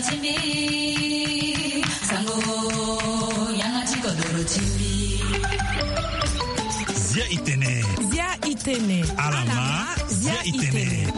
chimbi sango yanga chikodoro chimbi Zia itene alama Zia itene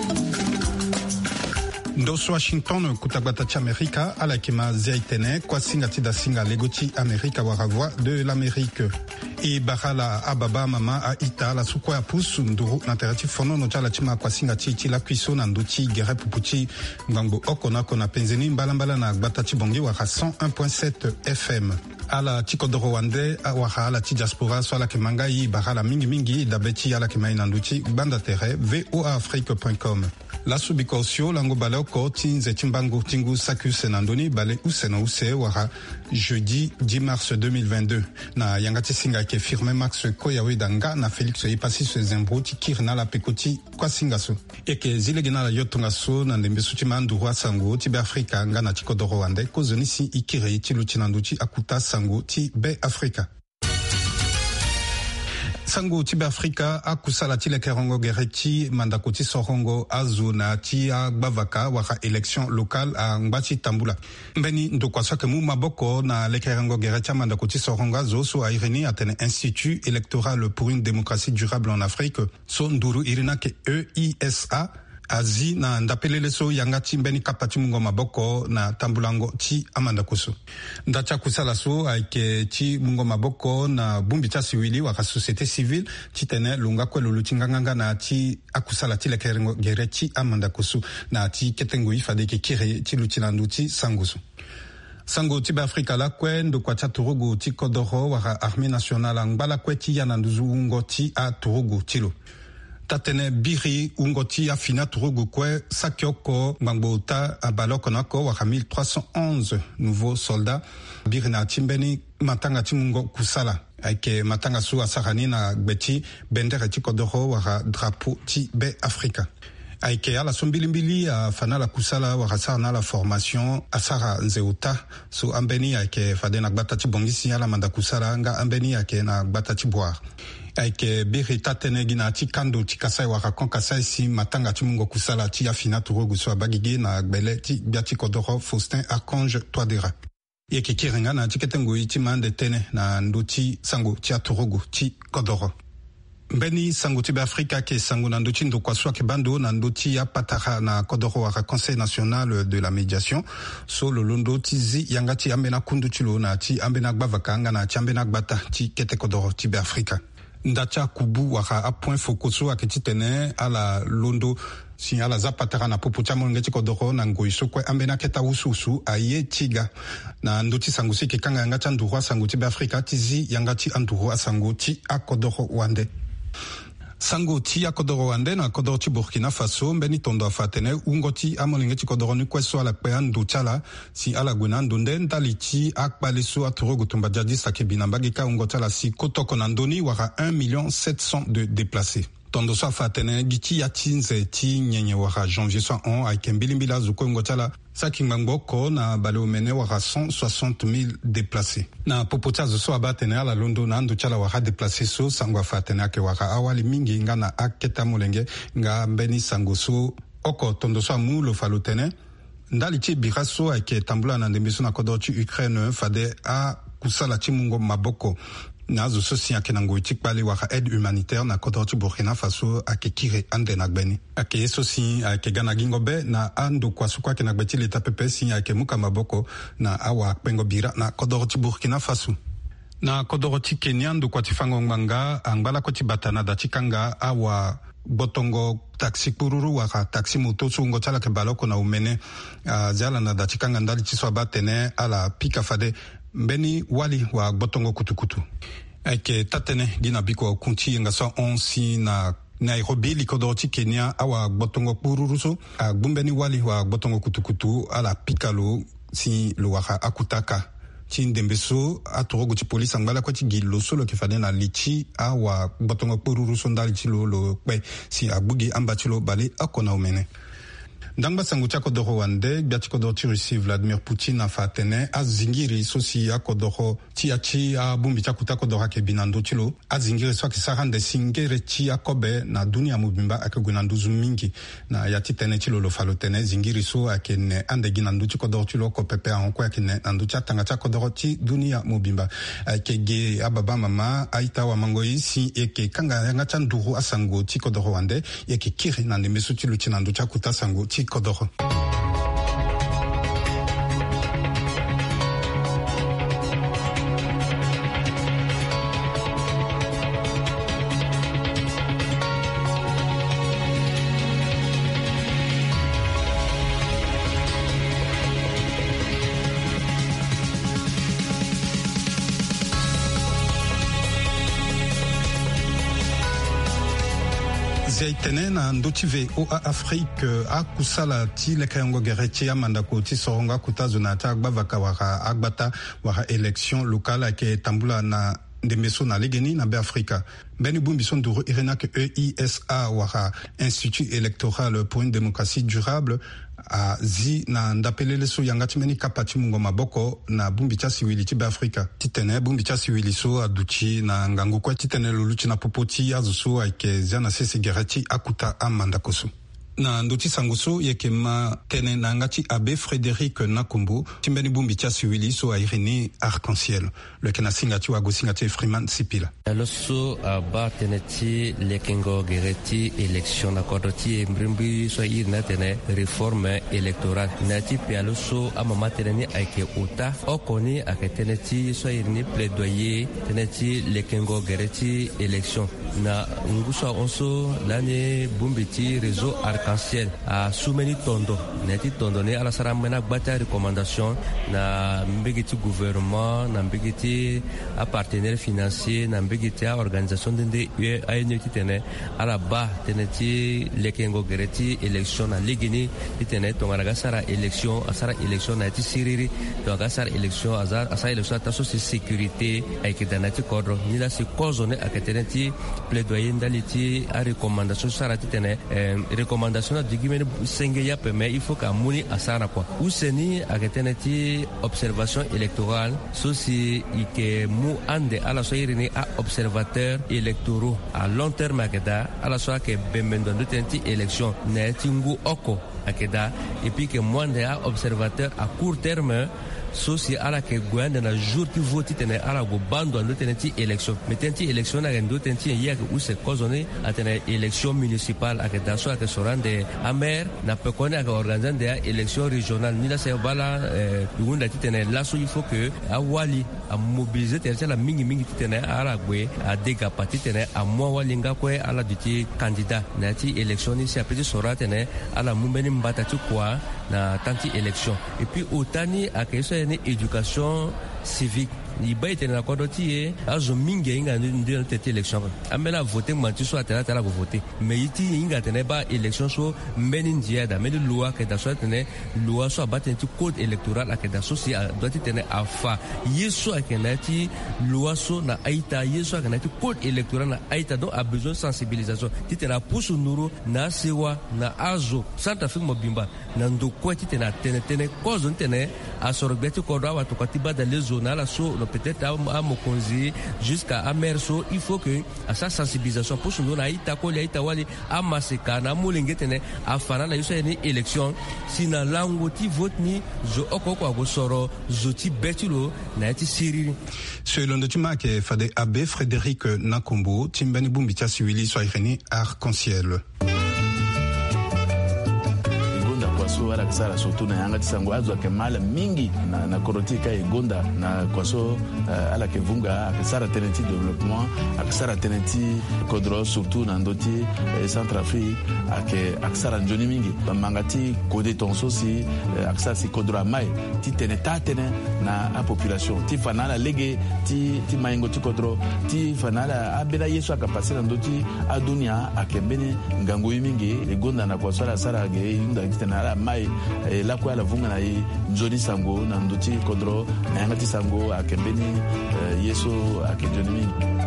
Ndoso Washington kutagbata cha Amerika alakima Zia itene kwa singa tida singa legoti Amerika waravwa de l'Amérique e bahala ababa mama a ita la sukwa ya pusu nduru na terati fono no chala chima kwa singa chichi la kuiso na nduchi gere pupuchi ngango okona kona penzeni mbalambala na gbata chibongi waka 101.7 FM ala chikodoro wande waka ala chi diaspora so ala kemanga yi bahala mingi dabeti ala kemai na nduchi banda tere voaafrique.com la subikosio lango bale ko tinze chimbango tingu sakus nandoni bale useno use waka jeudi 10 mars 2022 na yangati singa ke firme Max Koyawe danga na Felix Ipasi se zembruti kirna la pekoti kwa singaso eke zile gena la yotunga so na ndembe suti mandurwa sango ti be Afrika ngana chikodoro wande ko zonisi ikire ti luchinanduchi akuta sango ti be Afrika sango tibe Afrika akusala tile kerongo gereti mandakoti sorongo azuna ti agbavaka waka election locale a ngbati tambula mbeni ndokwaswa ke mu maboko na le kerongo gereti mandakoti sorongo azo so a ireni atene Institut électoral pour une démocratie durable en Afrique so nduru irina ke EISA azi na ndapelele so yangati mbeni kapati mungo maboko na tambulango ti amanda kusu ndacha kusala so aike ti mungo maboko na bumbi cha siwili waka société civile ti tene lunga kwelo lutinganga na ti akusala ti lekerengo gere ti amanda kusu na ti ketengo ifade ke kire ti lutinandu ti sangusu sango tibe Afrika la kwe ndo kwa cha turugu ti kodoro waka armée nationale ngbala kwe ti yananduzu ungo ti a turugu tilo tatene biri ungoti afina turugu kwe sakyoko mbangbota abaloko nako waka 1311 nouveaux soldats biri na timbeni matanga timungo kusala ake matanga su asarani na gbeti bendere ti kodoro waka drapeau ti be Afrika aike ala sombilimbili a fanala kusala waka sarna la formation asara nzeuta so ambeni ake fade na gbata ti bongisi ala manda kusala nga ambeni ake na gbata ti boire aike biri tatene gina ti kando ti kasai waka kon kasai si matanga ti mungo kusala ti afina turugu so abagige na gbele ti biati kodoro Faustin Archange Touadéra yeke kirenga na ti ketengo ti mande tene na nduti sango ti aturugu ti kodoro mbeni sango ti be Afrika ke sango na nduti ndokwa so ke bando na nduti ya patara na kodoro waka Conseil national de la médiation so lolondo ti zi yangati ambena kundu ti lo na ti ambena gbavaka nga na ti ambena gbata ti kete kodoro ti be Afrika ndacha kubu waka a point fokoso akiti tene ala londo si ala zapatara na popo cha monge ti kodoro na ngoiso kwe ambena keta ususu aye tiga na ndoti sango si ke kanga yanga cha ndurwa sango ti be Afrika tizi yanga ti andurwa sango ti akodoro wande sango ti akodoro wande na kodoro ti Burkina Faso mbeni tondo afatene ungoti amolinge ti kodoro ni kweso ala kpe andu chala si ala gwena ndonde ndali ti akpale so aturogo tumba jadi sake binambagi ka ungoti ala si kotoko na ndoni waka 1,700,000 de déplacés tondo so afatene giti ya tinze ti nyenye waka janvier so on aike mbilimbila zuko ungoti ala saki ngbangbo na bale omene waka 160,000 déplacés na popota zo so abatene ala londo na andu chala waka déplacés so sango afatene ake waka awali mingi nga na aketa molenge nga mbeni sango so oko tondo so amu lo falotene ndali ti bira so ake tambula na ndembe so na kodoro ti Ukraine fade a kusala ti mungo maboko na zo so si ake nango ti kpale waka aide humanitaire na kodoro ti Burkina Faso ake kire ande na gbeni ake so si ake gana gingo be na ando kwa so kwa ke na gbeti leta pepe si ake muka maboko na awa pengo bira na kodoro ti Burkina Faso na kodoro ti Kenya ndo kwa ti fango nganga angbala ko ti batana da ti kanga awa botongo taxi kururu waka taxi moto so ngo tala ke baloko na umene zala na da ti kanga ndali ti so abatene ala pika fade mbeni wali wa botongo kutukutu ake tatene gina biko kunti nga so onsi na Nairobi likodoro ti Kenya awa botongo pururuso agbumbeni wali wa botongo kutukutu ala pikalo si lo waka akutaka ti ndembe so aturogo ti polisi angbala ko ti gilo so lo ke fade na lichi awa botongo pururuso ndali ti lo kpe si agbugi amba ti lo bale akona umene Dangba sangu cha kodoro wande biati kodoro ti Russie Vladimir Poutine afa tene azingiri sosi akodoro ti achi abumbi cha kuta kodoro ke binando chilo azingiri so kisarande singere chi akobe na dunia mubimba akegwinandu zumingi na yati tene chilo lo falo tene zingiri so akene ande ginandu chi kodoro chilo ko pepe anko akene nandu cha tanga cha kodoro ti dunia mubimba kege ababa mama aita wa mangoi si eke kanga yanga cha nduru asango ti kodoro wande yeke kiri nande mesu chilo chi nandu cha kuta sango ti kodoro. Tene na ndotive oa Afrique a kusala ti lekayango gerechi amanda ko ti soronga kutazuna ta agbavaka waka agbata waka élection locale ke tambula na ndemeso na legeni na be Afrika. Beni bumbi son duro irena ke EISA waka Institut électoral pour une démocratie durable a zi na ndapelele so yangati meni kapati mungo maboko na bumbi cha siwili ti be Afrika. Titene bumbi cha siwili so aduchi na ngangu kwa titene luluchi na popoti azuso aike ziana sese gerati akuta amanda kosu. Na ndoti sanguso yekema tene na ngati abe Frédéric Nakumbu timbeni bumbi cha siwili so airini arc-en-ciel le kena singati wa gosingati Freeman Sipila aloso aba teneti lekengo gereti election na kodoti mbrimbi so irina tene réforme électorale nati pe aloso amama teneni aike uta okoni aketeneti so irini plaidoyer teneti lekengo gereti election na nguso onso lane bumbi ti réseau arc-en-ciel a soumeni tondo neti tondo ne ala sara mena gbata recommandation na mbegiti gouvernement na mbegiti a partenaire financier na mbegiti a organisation de ayeneti tene ala ba teneti lekengo gereti election na ligini tene tonga sara election asara election na ti siriri tonga sara election asa election ta so sécurité ay kedanati kodro ni la si kozone aketeneti plaidoyer ndaliti a recommandation sara tene recommandation na digimene senge ya peme il faut ka muni asara quoi useni aketeneti observation électorale sosi ike mu ande ala so irini a observateur électoraux à long terme akeda ala so ke bemendo tenti élection na tingu oko akeda et puis que mwande a observateur à court terme sosi ala ke gwande na jour ki voti tene ala go bando ando teneti élection metenti élection na ndo tenti ya ke use kozone atene élection municipale ake daso ake sorande amer na pekone ake organiser de élection régionale ni la se bala ngunda tene laso il faut que awali a mobiliser tene la mingi tene ala gwe a dega parti tene a moi walinga ko ala duti candidat na ti élection ni se apeti sorate ne ala mumbeni mbata tu quoi na tanti élection et puis otani ake une éducation civique ni ba ite na kodoti azo mingi inga ndio tete election amela voter manti so atela tala go voter mais iti inga tene ba election so meni ndia da meni loi que da so tene loi so batenti code électoral ake da so si doit tene afa yeso akenati loi so na aita yeso akenati code électoral na aita donc a besoin sensibilisation titena pusu nuru na sewa na azo Centre Afrique mobimba na ndoko titena tene cause tene a sorbeti ko do wa to katiba da les zones la so peut-être à Mokonzi jusqu'à Amerso il faut que à sa sensibilisation pour ce na ita ko le ita wali a maseka na mulengete a fana na yuso ni élection sina lango ti vote ni zo okoko go soro zo ti betulo na ti siriri selon le tuma ke fade abe Frédéric Nakombo timbani bumbi tia siwili so ireni arc-en-ciel so ala kisara surtout na yanga tisango azo ke mala mingi na korotika egonda na kwaso ala ke vunga akisara tenenti développement akisara tenenti kodro surtout na ndoti Centrafrique akisara njoni mingi bamangati kode tonso si akisara si kodro mai ti tene na a population ti fanala lege ti maingo ti kodro ti fanala abela yeso akapasi na ndoti adunia akembene ngango mingi egonda na kwaso ala sara ge inda kitana mai la kwa la vunga na njoni sango na ndoti kodro na yangati sango akembeni yeso akenjoni mingi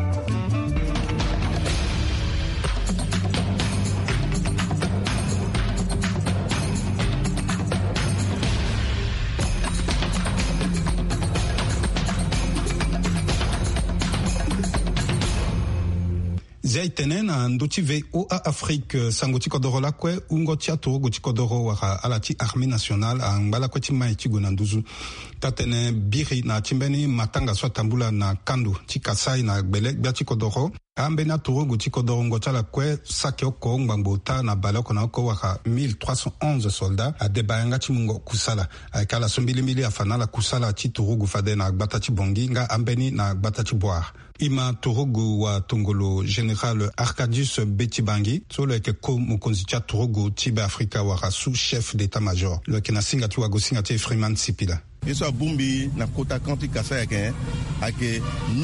bia itene na ndoti ve o a Afrique sango ti kodoro la kwe ungo ti aturugu ti kodoro wara ala ti armée nationale a ngbala kwe ti mai ti gona nduzu tatene biri na timbeni matanga so tambula na kandu ti kasai na gbele bia ti kodoro ambeni aturugu ti kodoro ngo tala kwe sake oko ngbango ta na bale oko na oko wara 1311 soldats a debayanga ti mungo kusala kala sombilimili afana la kusala ti turugu fade na gbata ti bongi nga ambeni na gbata ti boar ima turugu wa tongolo général Arcadius Betibangi solo eke ko mokonzi tia turugu tibe Afrika wara sous-chef d'état-major lo eke na singa ti wago singa ti Freeman Sipila yeso abumbi na kota kanti kasa yake ake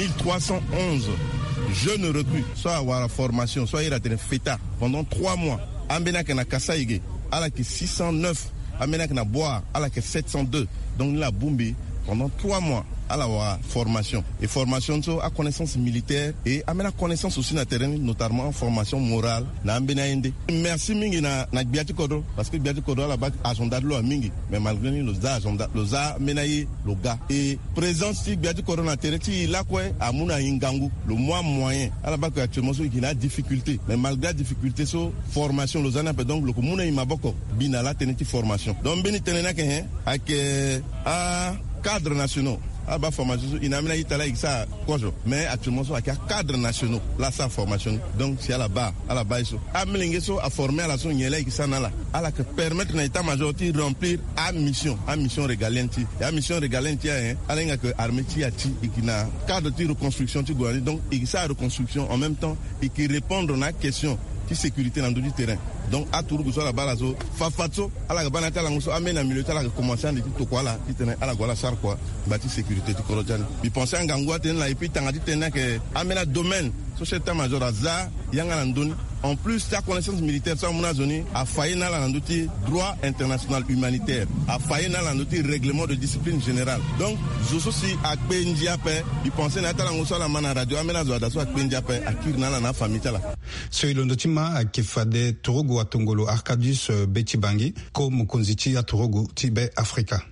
1311 jeunes recrues soit avoir la formation soit ira tene feta pendant 3 mois ambena ke na kasa yige ala ke 609 ambena ke na boire ala ke 702 donc la bumbi pendant 3 mois à la formation. Et formation à connaissance militaire et à la connaissance aussi na terrain, notamment en formation morale. Merci mingi na Biati Kodro, parce que Biati Kodro à la base agenda de l'eau mingi, mais malgré nous agenda, l'oza menaye le gars. Et présence de Biati Kodro na terrain, il a quoi à Mouna Ingangu, le mois moyen. À la base actuellement il a difficulté, mais malgré la difficulté so formation l'ozana peut donc le Mouna Imaboko binala teneti formation. Donc beni tenena ke avec à cadres nationaux. Aba formation inamina itala iksa kojo mais actuellement so avec cadres nationaux là sa formation donc c'est à la base so amlinge so a former à la son yele iksa nala ala que permettre na état major ti remplir a mission régalienne ti a mission régalienne ti ala nga que armée ti ati ikina cadre de reconstruction ti gouvernement donc iksa reconstruction en même temps et qui répondre na question de sécurité dans le terrain. Donc à Tourougou sur la balazo fafatso ala ga banata la nguso amena militaire ala commencer à dire tout quoi là itene ala gola sar quoi bâti sécurité ti korojani bi penser en gangwa ten la et puis tanga dit ten que amena domaine société major aza yanga landoni en plus ta connaissance militaire ça mon zone a failli na la ndoti droit international humanitaire a failli na la ndoti règlement de discipline générale donc zoso si a pendia pe bi penser na ta la nguso la mana radio amena zo da so a pendia pe a kir na la na famille la so ilondotima a kifade Tourougou wa tongolo Arcadius Betibangi ko mokonzi ti ya Tourougou tibe Afrika.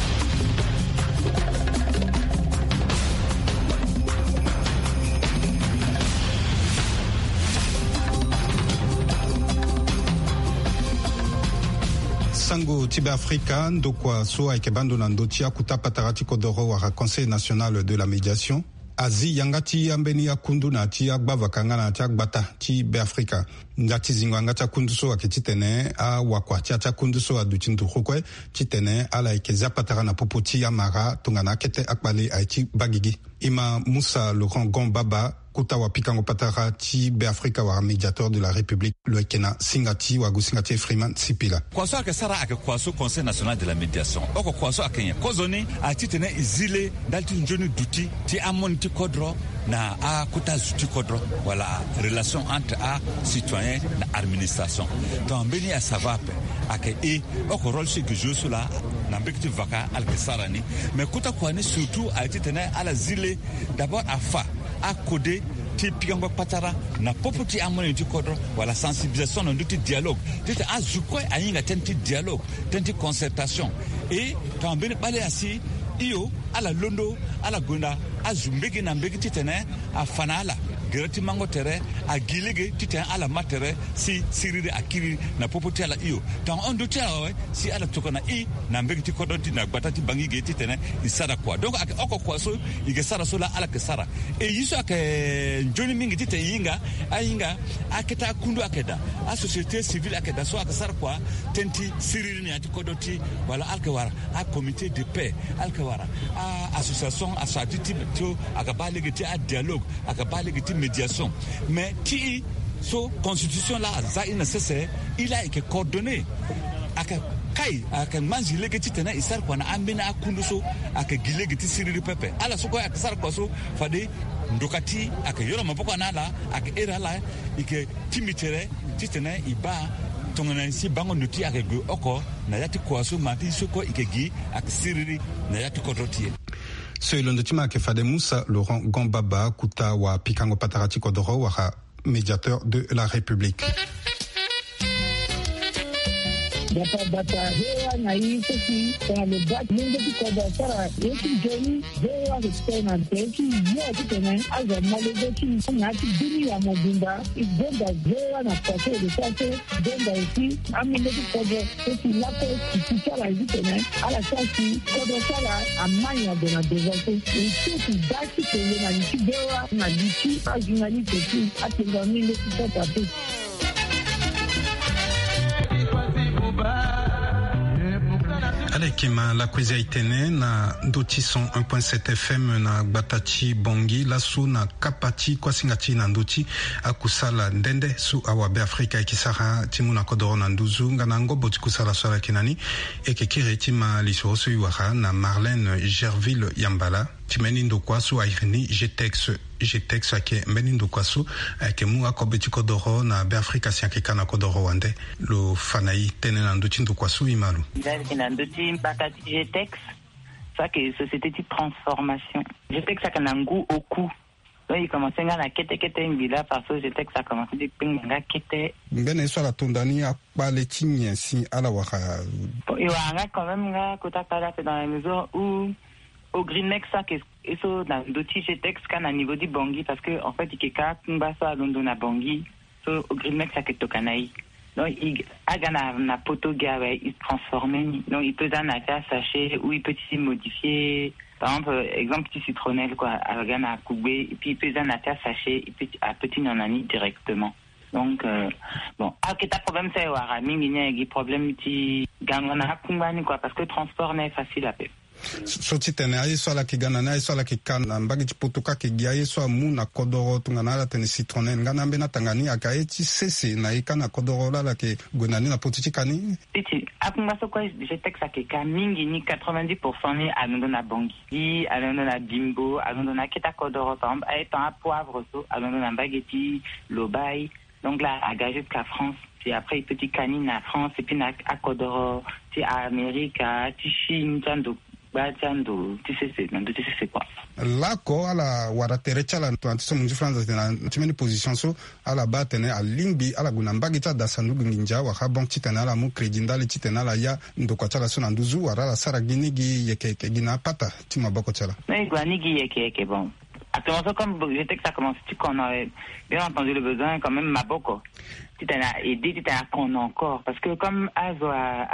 Sango tibe Afrika ndokwa so aikebando na ndotia kutapatarati kodoro wa Conseil national de la médiation azi yangati ambeni ya kundu na ti agbava kanga na ti agbata ti be Afrika ngati zingo ngati kundu so akititene a wakwa ti kundu so aduti ndukwe titene ala ikeza patara na popoti ya mara tungana kete akbale aiti bagigi ima Moussa Laurent Gombaba kuta wa pikango patara ti be Afrika wa médiateur de la République le kena singati wa gusingati Freeman Sipila kwaso ake sara ake kwaso Conseil national de la médiation oko kwaso akenya kozoni atitene izile dalti njoni duti ti amon ti kodro na a kuta zuti kodro voilà relation entre a citoyen na administration donc beni a savape ake e oko rôle ce que je suis là na mbekti vaka al kesarani mais kuta kwani surtout atitene ala zile d'abord afa a codé ti pigango patara na popoti amoni ti kodro wala sensibilisation no ti dialogue ti azukoi ayinga tenti dialogue tenti concertation et tambeni bale asi iyo ala londo ala gonda azumbegi na mbegi titene afanala gerati mango tere agilege titene ala matere si sirire akiri na popoti ala iyo tan ondo tiawe si ala tokona i na mbegi ti kodonti na batati bangi ge titene isara kwa donc oko kwa so ige sara so la ala ke sara e yiso ake njoni mingi tite yinga ayinga aketa kundu akeda a société civile akeda so akasara kwa tenti sirire ni ati kodoti wala alke wara a comité de paix alke wara a association asatiti to akabalege ti a dialogue akabalege ti médiation mais ti so constitution là ça est nécessaire il a été coordonné aka kai aka manzi legeti tena isar kwa na ambina akunduso aka gilegeti siriri pepe ala so ko aka sar kwa so fade ndokati aka yoro mapoko na la aka era la ike timitere titena iba tongana si bango nuti aka go oko na yati kwa so mati soko ikegi aka siriri na yati kodotie so ilondotima ke fade Moussa Laurent Gombaba kuta wa pikango patarati kodoro wa médiateur de la République. data hewa na hii sisi kwa lebaki mungu tukoda sara yeki joni hewa kutena teki yote tena aza malezeki ngati dini ya mobimba igonda hewa na kwake de kwake donda isi amile tukoda sisi lako kikuchala hizi tena ala sasi kodo sala amanya de na devote isi daki tele na nchi hewa na dichi ajinali teki atenga mile tukoda teki. Alekima la kwezia itene na ndoti son 1.7 FM na gbatachi bongi lasu na kapati kwa singati na ndoti akusala ndende su awabe Afrika ikisara timu na kodoro na nduzu ngana ngobo tikusala swala kinani ekekire tima lisoroso yuwara na Marlène Gerville Yambala timeni ndokwasu airini Jetex ake mbeni ndokwasu ake mu akobeti kodoro na be Afrika siakika na kodoro wande lo fanai tene na ndoti ndokwasu imalu na ndoti mpakati Jetex ça que société de transformation Jetex ça kana ngu oku donc il commençait à kete ngila parce que Jetex ça commençait de pinga kete mbene swala tondani akpale tinye si ala waka iwanga quand même nga kotakala dans la maison où au Greenmex ça que eso na ndoti Jetex kana niveau di bongi parce que en fait ikeka kumbasa londo na bongi so au Greenmex ça que tokanai donc il agana na poto gawe il se transformer donc il peut en faire sachet ou il peut s'y modifier par exemple petit citronnelle quoi agana koubé et puis il peut en faire sachet et puis à petit nanani directement donc bon aketa problème c'est wara mingi nya problème ti gangana kumbani quoi parce que transport n'est facile à faire soti tene ayi swala kigana na ayi swala kikana mbagi chiputuka kigia ayi swala mu na kodoro tungana la tene citronnelle ngana mbena tangani akaye chi sese na ikana kodoro la ke gonani na potichi kani titi apunga soko Jetex akeka mingi ni 90% ni alondo na bongi alondo na bimbo alondo na keta kodoro par exemple ayi tan poivre so alondo na mbageti lobai donc là à gage jusqu'à France et après petit canine à France et puis à kodoro ti à Amérique à Chine tando batando c'est quoi lako ala waraterecha la twantiso munji France na timeni position so ala batene alimbi ala gunambagi ta dasandugu nginja wa habon titana la mu credindali titana la ya ndokwa chala so na nduzu wara sara ginigi yeke gina pata tima bako chala mais guanigi yeke bon actuellement comme j'étais que ça commence qu'on avait bien entendu le besoin quand même maboko titana aidé titana qu'on encore parce que comme azo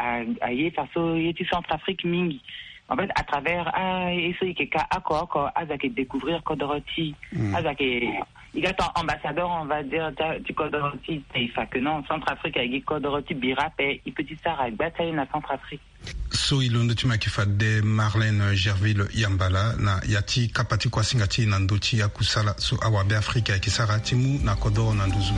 a yé faso yeti Centrafrique mingi en fait à travers eso ikeka akoko azake découvrir Kodoroti azake il est ambassadeur on va dire du Kodoroti taifa que non Centrafrique avec Kodoroti birape il petit sara bataille na Centrafrique so ilondo tima kifade Marlène Gerville Yambala na yati kapati kwa singati na ndoti ya kusala so awabe Afrika kisara timu na kodoro na nduzu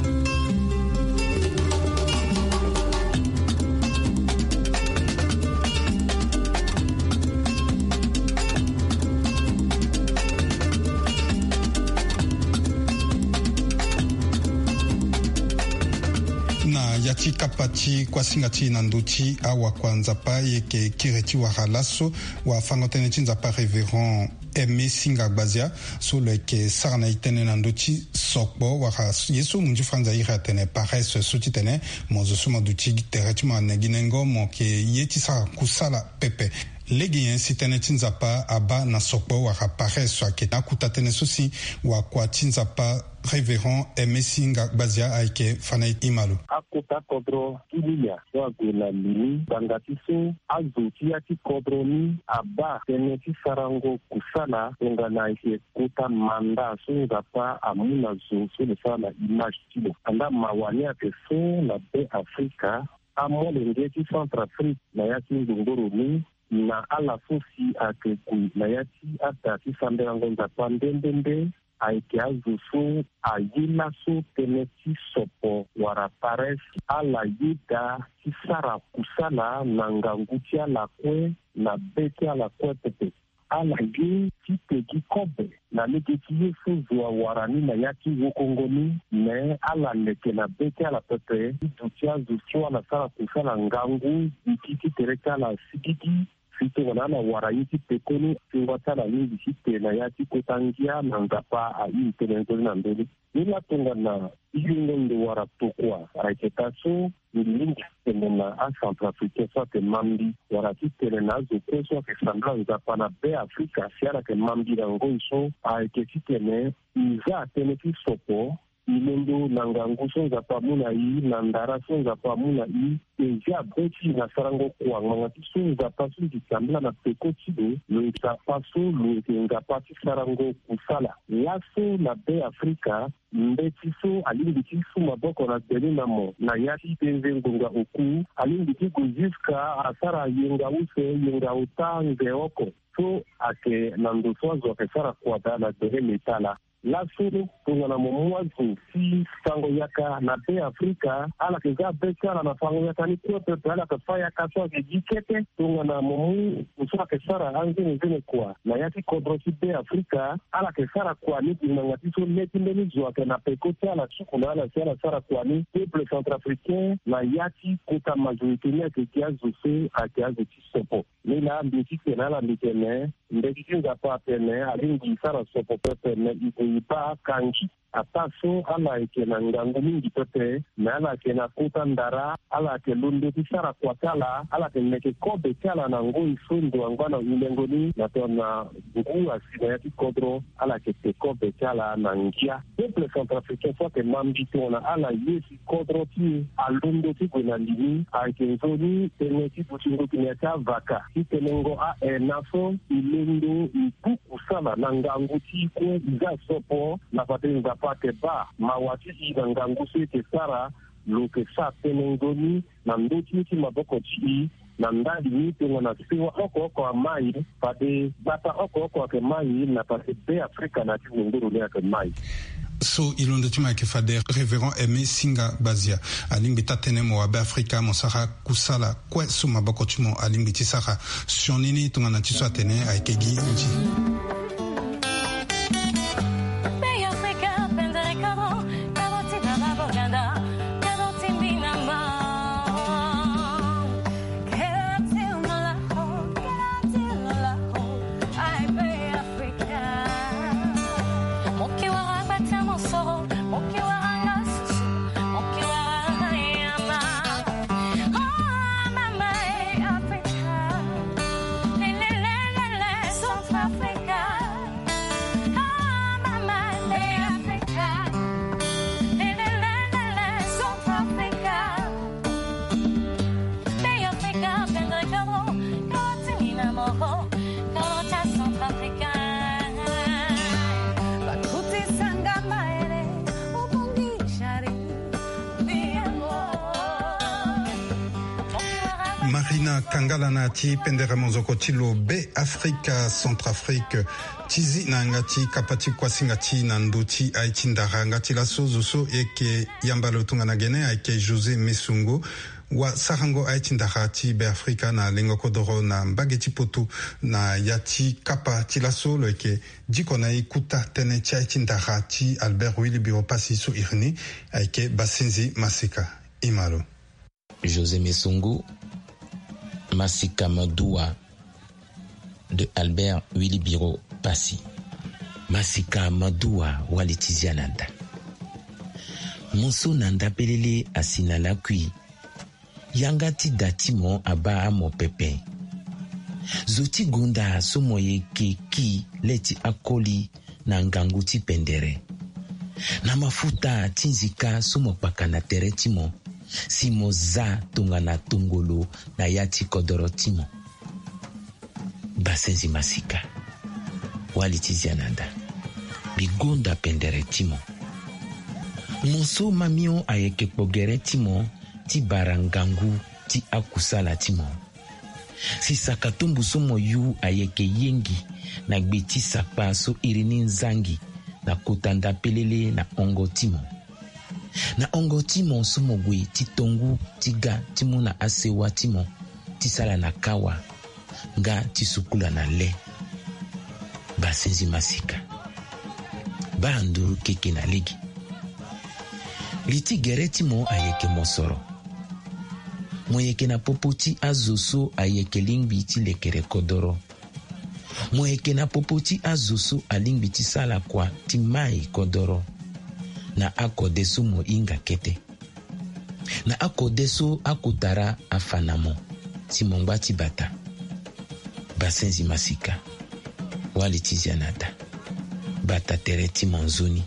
yati kapati kwa singati na nduti awa kwanza pa yeke kireti wa halaso wa fangotene tinza pa révérend Aimé Singa Gbazia so le ke sarna itene na nduti sokbo wa yeso munju franza ira tene paresse so titene mozo suma duti tereti ma neginengo mo ke yeti sa kusala pepe legi sitene tinzapa aba na sokbo wa paresse ke nakutatene sosi wa kwa tinzapa révérend Aimé Singa Gbazia aike fanai imalu akota kodro kilia wa gula lini bangatiso azuti ati kodro ni aba teneti sarango kusala ngana ike kuta manda so zapa amuna zo so le sala image kilo anda mawani ateso na be Afrika amo lengeti Centrafrique na yati ngongoro ni na ala fosi ateku na yati ata kisambela ngonza pandendende aike azusu ayila so teneti sopo wara paresi ala yida kisara kusala na nganguti ala kwe na bete ala kwe pepe ala ye kiteki kobe na lekeki yesu zwa warani na yaki wokongoni me ala leke na bete ala pepe duti azusu ala sara kusala ngangu ikiki tereka ala sikiki sito na warayiti pekoni tiwatala mingi site na yati kotangia na ngapa a intenentori na ndoli nila tunga na yungo ndo wara tokwa raketaso nilingi na a Centrafrique soit que mambi wara titele na zo soit que sambla ngapa na be Afrika siara que mambi na ngoiso a que titele iza teneki sopo ilendo nangangu sonza pamuna yi nandara sonza pamuna yi eja beti na sarango kwa ngati sonza pasu dikambla na peko tido le pasu le ngapati sarango kusala laso na be Afrika mbetiso alimbitiso maboko na delina mo na yati tenze ngonga oku alimbitiko jiska asara yenga use yenga utange oko so ake nandoswazo akesara kwa dala dele metala la suru tunga na mwazu si sango yaka na be Afrika ala keza beka na fango yaka ni kwa ala kafaya kaswa kijikete tunga na mumu usura kesara anzini zine kwa na yati kodrosi be Afrika ala kesara kwa ni ngatiso leti mbeni zwa na pekoti ala suku na ala siala sara kwa ni peuple centrafricain na yati kuta majorité ya kiazu se a kiazu tisopo nila ambitike na ala mbitene mbetiki ngapa pene alingi sara sopo pene ipa kanji ataso ala ike na ngangu mingi pepe na ala ke na kuta ndara ala ke lundu tisara kwa kala ala ke neke kobe kala na ngui sundu angwana ulengoni na tona buku asina yati kodro ala ke te kobe kala na ngia peuple centrafricain soit que mambi tona ala yesi kodro ti alundu ti kwena lini aike nzoni tene ti puchingo kinyata vaka ti tenengo a enafo ilendo ipuku sala na ngangu ti kwe iza sopo na patenza pake ba mawatisi na ngangu sete sara loke sa tenengoni na ndoti ti maboko chi na ndali ni tengo na siwa oko amai pade bata oko ke mai na pade be Afrika na ti nguru le ke mai so ilondo tima ke fader révérend Aimé Singa Bazia alimbita tenemo wa Afrika mosara kusala kwa suma bako timo alimbiti sara shonini tungana tiswa tene aikegi nji Marina Kangala nati pendera monzoko tilo be Afrika Centrafrique tizi na ngati kapati kwa singati na nduti aichindara ngati la sozo eke yambalo tunga na gene ake José Mesungo wa sarango aichindara ti be Afrika na lengo kodoro na mbageti potu na yati kapa ti la solo eke diko na ikuta tene ti aichindara ti Albert Willy Biro pasi su irni ake Basenzi Masika Imalo José Mesungo Masika Madoua de Albert Willy Biro Passi. Masika Madoua Walitizia Nanda. Monso Nanda Pelele Asina Lakui. Yangati Datimo Aba Amo Pepe. Zoti Gunda Somoye Keki Leti Akoli na Nganguti Pendere. Na mafuta Tinzika Somopaka na Teretimo. Simo za tunga na tungolo na yati kodoro timo. Basenzi Masika Walitizia Nanda Bigonda Pendere timo. Monso mamio ayeke pogere timo ti barangangu ti akusala timo. Si sakatumbu somo yu ayeke yengi na gbeti sakpa so irini nzangi na kotanda pelele na ongo timo. Na ongo timo somo gwe ti tongu tiga timo na asewa timo ti sala na kawa nga ti sukula na le. Basenzi Masika ba nduru keke na legi. Liti gere timo ayeke mosoro. moyeke na popo ti azo so ayeke lingbi ti lekere kodoro. Moyeke na popo ti azo so alingbi ti sala kwa ti mai kodoro. Na akode so mo inga kete. Na akode so akutara afanamo ti mongba ti bata. Basenzi masika. Wali ti zianata. Bata tere ti monzoni.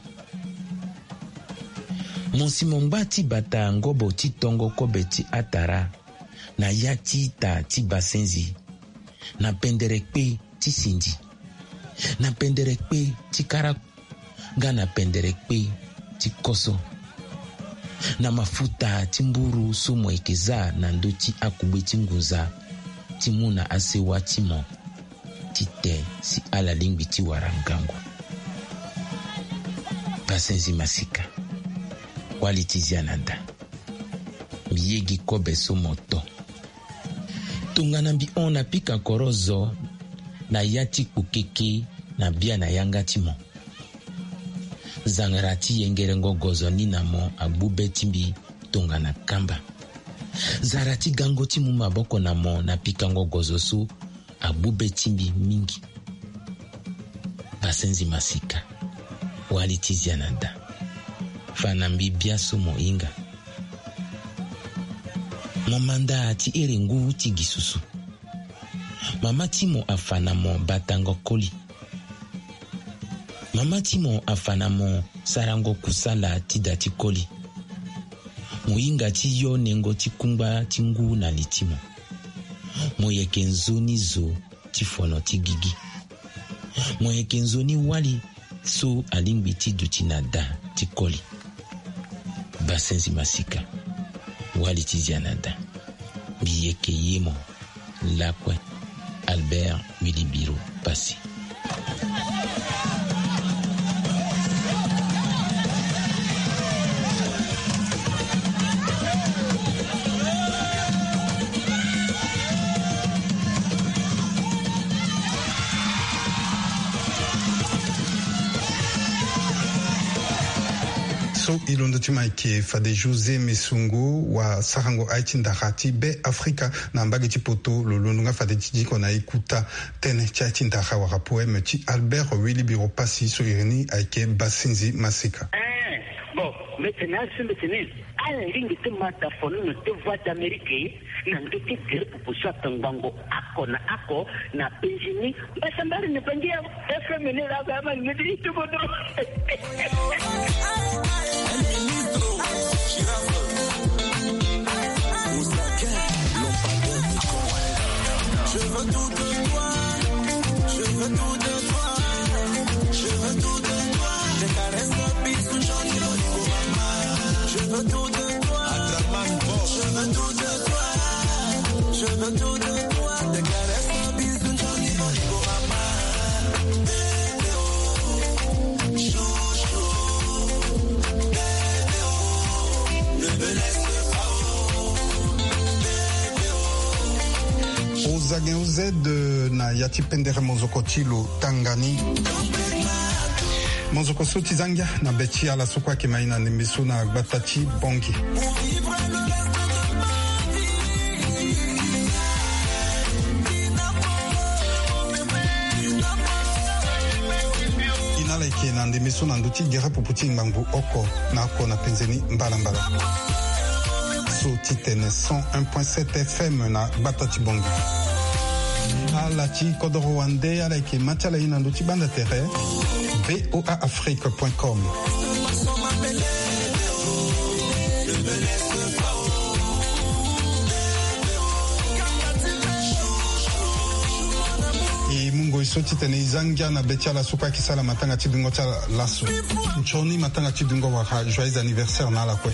Monsi mongba ti bata ngobo ti tongo kobe ti atara. Na ya ti ta ti basenzi. Na pendere kpe ti sindi. Na pendere kpe ti kara. Ga na pendere kpe ti koso. Na mafuta ti mburu so mo ekeza na ndo ti akube ti nguza. Ti muna asewa ti mo. Ti te si ala lingbi ti warangangu. Basenzi masika. Wali ti ziananda. Miyegi kobe so moto. Tungana mbi ona pika korozo. Na yati kukeke na bia na yanga ti mo. Zangarati yengerengo gozo ni na mo agbube timbi tungana kamba. Zarati gango ti mu maboko na mo na pikango gozo so agbube timbi mingi. Basenzi masika. Wali ti ziananda. Fanambi biaso mo inga. Momanda ti erengu ti gisusu. Mama ti mo afana mo batango koli. Mama ti mo afana mo sarango kusala ti dati koli. Moinga ti yo nengo ti kumba ti ngu na litimo. Moyeke nzoni zo ti fono ti gigi. Moyeke nzoni wali so alingbi ti duti na da ti koli. Basenzi masika. Wali ti zianada. Biyeke yemo. Lakwe. Albert Wilibiro Passy. So ilondo timaike fade Jose Mesungu wa sarango Haiti ndakati be Afrika na mbage tipoto lolonga fade tijiko na ikuta tene cha Haiti ndaka wa poème ti Albert Wilibiro Passy so irini aike Basenzi masika. Bon, maintenant c'est maintenant à la ligne de mata fono no te voix d'Amérique na ndoki gere poposwa tangango ako na Benjini basambari ne pangia FM ne la gama ngidi to bodo. Je veux tout de toi, je veux tout de toi, je veux tout de toi. Tes caresses me bisous, j'en ai pour maman. Je veux tout de toi, je veux tout de toi, je veux tout de toi. Tes caresses me bisous, j'en ai pour maman. Bébé oh, chouchou, bébé oh, ne me laisse pas oh, bébé oh. Ozage ozed na yati pendere mozoko tilo tangani. Mozoko soti zangia na beti ala sokwa ke maina nembeso na batati bongi. Inala ike na nembeso na nduti gera puputi mbangu oko na ako na penzeni mbala mbala. Soti tene 101.7 FM na batati bongi. Ala ti kodoro wande ala ike machala ina nduti banda tere. voaafrique.com. E mungo isoti tene izangia na betia la suka kisala matanga tidungo cha lasso. Nchoni matanga tidungo waka joyeux anniversaire na la kwe.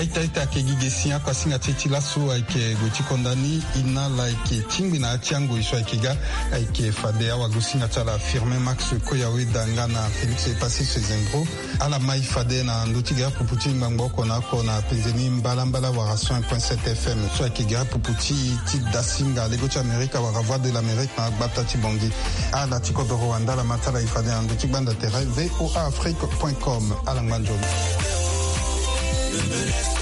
aita ke gigesia kwa singa titi laso ake goti kondani ina like tingbi na tiango iso akiga ake fadea wa gusinga tala firme Max Koyawe dangana Felix Epasi Sezembro ala mai fade na ndotiga puputi mbangoko na kona pezeni mbala wa ration 1.7 FM so akiga puputi ti dasinga legocha Amerika wa voix de l'Amérique na gbata ti bongi ala tiko do Rwanda la matala ifade na ndoti banda terre voaafrique.com ala ngwanjo.